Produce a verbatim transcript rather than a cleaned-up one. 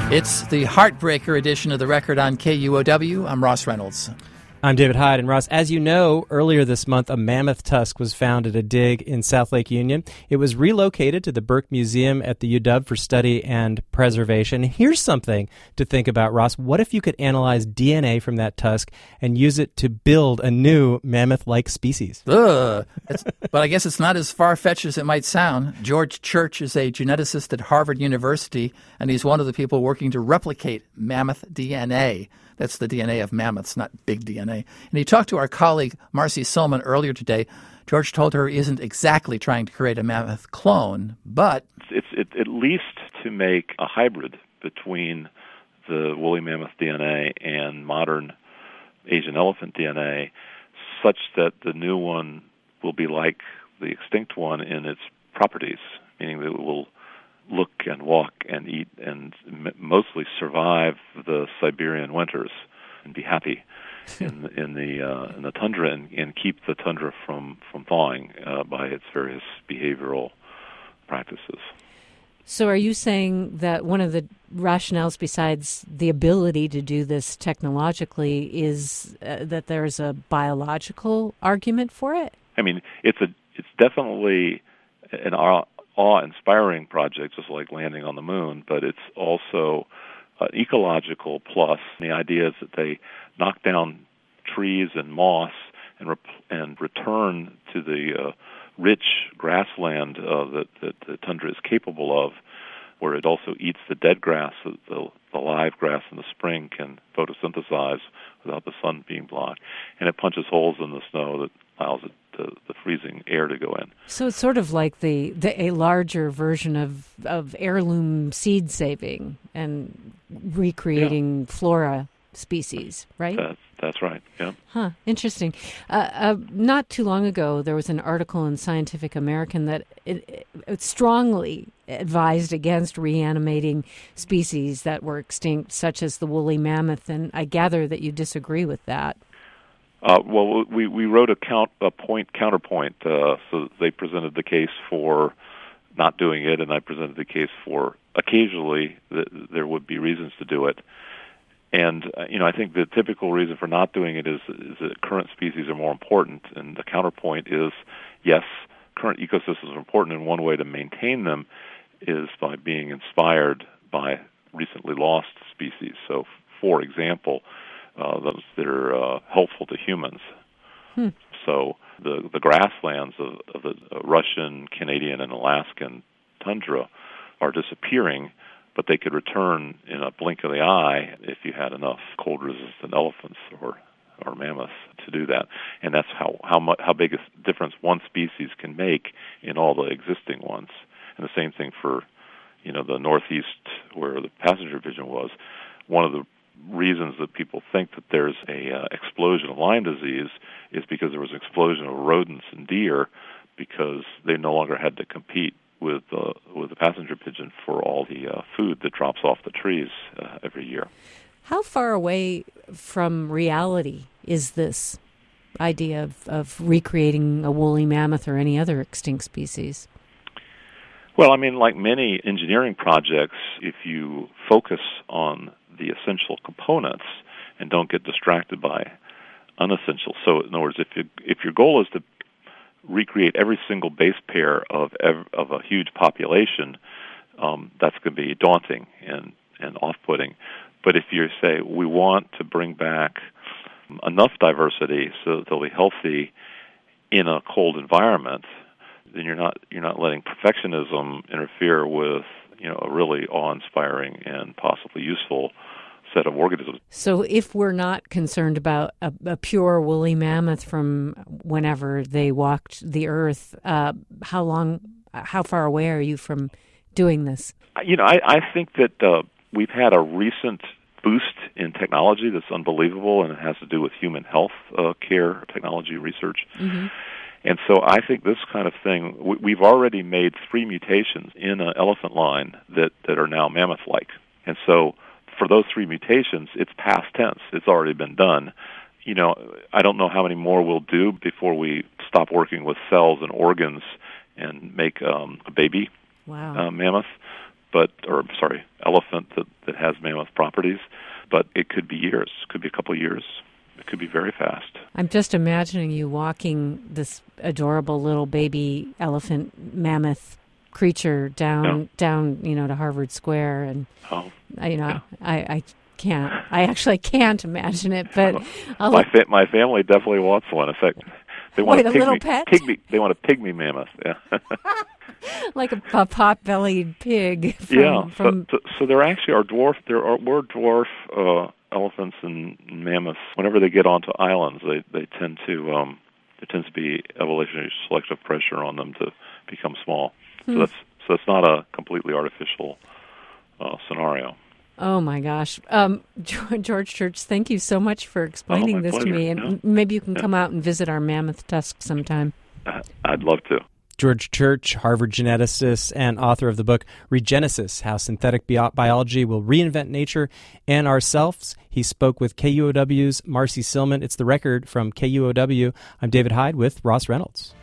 It's the Heartbreaker edition of The Record on K U O W. I'm Ross Reynolds. I'm David Hyde. And Ross, as you know, earlier this month, a mammoth tusk was found at a dig in South Lake Union. It was relocated to the Burke Museum at the U W for study and preservation. Here's something to think about, Ross. What if you could analyze D N A from that tusk and use it to build a new mammoth-like species? Ugh. But I guess it's not as far-fetched as it might sound. George Church is a geneticist at Harvard University, and he's one of the people working to replicate mammoth D N A. That's the D N A of mammoths, not big D N A. And he talked to our colleague Marcy Solman earlier today. George told her he isn't exactly trying to create a mammoth clone, but it's it, at least to make a hybrid between the woolly mammoth D N A and modern Asian elephant D N A, such that the new one will be like the extinct one in its properties, meaning that it will look and walk and eat and m- mostly survive the Siberian winters and be happy in, in the uh, in the tundra and, and keep the tundra from from thawing uh, by its various behavioral practices. So are you saying that one of the rationales besides the ability to do this technologically is uh, that there's a biological argument for it? I mean, it's a it's definitely an awe- awe-inspiring project, just like landing on the moon, but it's also an ecological plus. The idea is that they knock down trees and moss and rep- and return to the uh, rich grassland uh, that, that the tundra is capable of, where it also eats the dead grass that the, the live grass in the spring can photosynthesize without the sun being blocked. And it punches holes in the snow that allows it to, the freezing air to go in. So it's sort of like the, the a larger version of, of heirloom seed saving and recreating yeah. flora species, right? That's, that's right, yeah. Huh, interesting. Uh, uh, not too long ago, there was an article in Scientific American that it, it strongly advised against reanimating species that were extinct, such as the woolly mammoth, and I gather that you disagree with that. Uh, well, we, we wrote a, count, a point counterpoint, uh, so they presented the case for not doing it, and I presented the case for occasionally th- there would be reasons to do it. And, uh, you know, I think the typical reason for not doing it is, is that current species are more important, and the counterpoint is, yes, current ecosystems are important, and one way to maintain them is by being inspired by recently lost species. So, for example, uh, those that are uh, helpful to humans. Hmm. So the the grasslands of, of the Russian, Canadian, and Alaskan tundra are disappearing, but they could return in a blink of the eye if you had enough cold-resistant elephants or or mammoths to do that. And that's how how much how big a difference one species can make in all the existing ones. And the same thing for, you know, the Northeast where the passenger pigeon was. One of the reasons that people think that there's a uh, explosion of Lyme disease is because there was an explosion of rodents and deer because they no longer had to compete with uh, with the passenger pigeon for all the uh, food that drops off the trees uh, every year. How far away from reality is this idea of, of recreating a woolly mammoth or any other extinct species? Well, I mean, like many engineering projects, if you focus on the essential components and don't get distracted by unessential. So, in other words, if you, if your goal is to recreate every single base pair of ev- of a huge population, um, that's going to be daunting and, and off-putting. But if you say we want to bring back enough diversity so that they'll be healthy in a cold environment, then you're not you're not letting perfectionism interfere with, you know, a really awe-inspiring and possibly useful set of organisms. So if we're not concerned about a, a pure woolly mammoth from whenever they walked the earth, uh, how long, how far away are you from doing this? You know, I, I think that uh, we've had a recent boost in technology that's unbelievable, and it has to do with human health uh, care, technology research. Mm-hmm. And so I think this kind of thing, we, we've already made three mutations in an elephant line that, that are now mammoth-like. And so for those three mutations, it's past tense. It's already been done. You know, I don't know how many more we'll do before we stop working with cells and organs and make um, a baby wow. uh, mammoth, but or sorry, elephant that, that has just imagining you walking this adorable little baby elephant mammoth creature down, yeah. down, you know, to Harvard Square, and oh, I, you know, yeah. I, I can't, I actually can't imagine it. But I'll my fa- my family definitely wants one. In fact, they want Wait, a a pygmy, little pet? pygmy. They want a pygmy mammoth. Yeah. like a, a pot-bellied pig. From, yeah. from So, so, so there actually are dwarf. There are were dwarf uh, elephants and mammoths. Whenever they get onto islands, they they tend to um, there tends to be evolutionary selective pressure on them to become small. Hmm. So that's so it's not a completely artificial uh, scenario. Oh my gosh, um, George Church, thank you so much for explaining oh, this pleasure. to me, and yeah. maybe you can yeah. come out and visit our mammoth tusk sometime. I'd love to. George Church, Harvard geneticist and author of the book Regenesis, How Synthetic Bi- Biology Will Reinvent Nature and Ourselves. He spoke with K U O W's Marcy Silman. It's The Record from K U O W. I'm David Hyde with Ross Reynolds.